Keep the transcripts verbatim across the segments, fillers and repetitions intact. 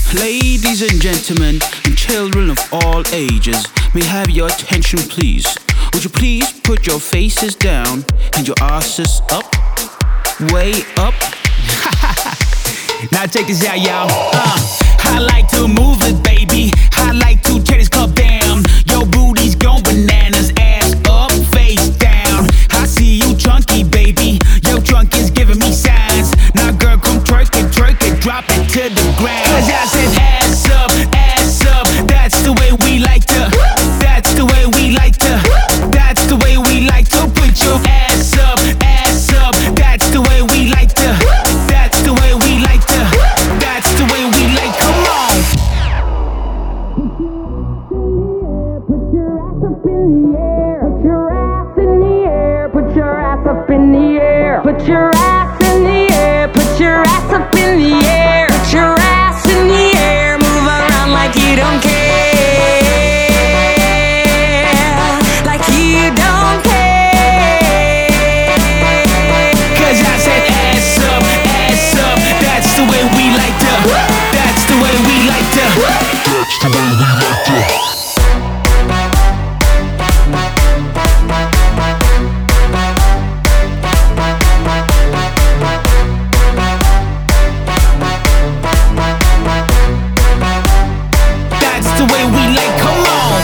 Ladies and gentlemen, and children of all ages, may I have your attention please? Would you please put your faces down and your asses up? Way up? Now check this out, y'all. Uh, I like to move it, baby. I like to tear this club down. Your booty's going bananas, ass up, face down. I see you chunky, baby. Your trunk is giving me signs. Now, girl, come twerk it, twerk it, drop it to the ground. Cause I said ass up, ass up. That's the way we like to. That's the way we like to. That's the way we like to put your ass up, ass up. That's the way we like to. That's the way we like to. That's the way we like. Come on. Put your ass up in the air. Put your ass in the air. Put your ass up in the air. Put your ass in the air. Put your ass up in the air. Put your ass in the air. Move around like you don't care. Like you don't care. Cause I said ass up, ass up. That's the way we like to. That's the way we like to. That's the way we like to. That's the way we like, come on.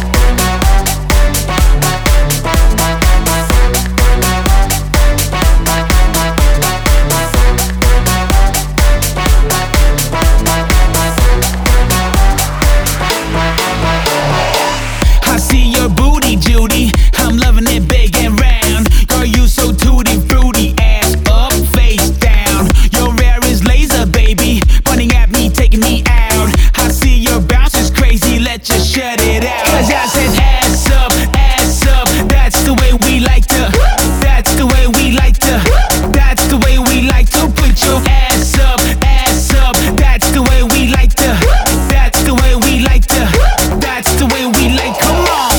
I see your booty, Judy. I'm loving it big and round. Girl, you so tutti fruity, ass up, face down. Your hair is laser, baby, pointing at me, taking me out. I see your bounce is crazy, let's just shut it out. Cause I said ass up, ass up. That's the way we like to. That's the way we like to. That's the way we like to put your ass up, ass up. That's the way we like to. That's the way we like to. That's the way we like. Come on.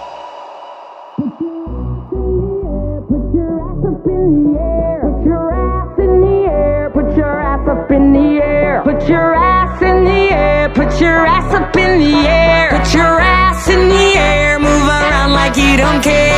Put your ass up in the air. Put your ass in the air. Put your ass up in the air. Put your ass in the air. Put your ass up in the air. Put your ass in the air. Move around like you don't care.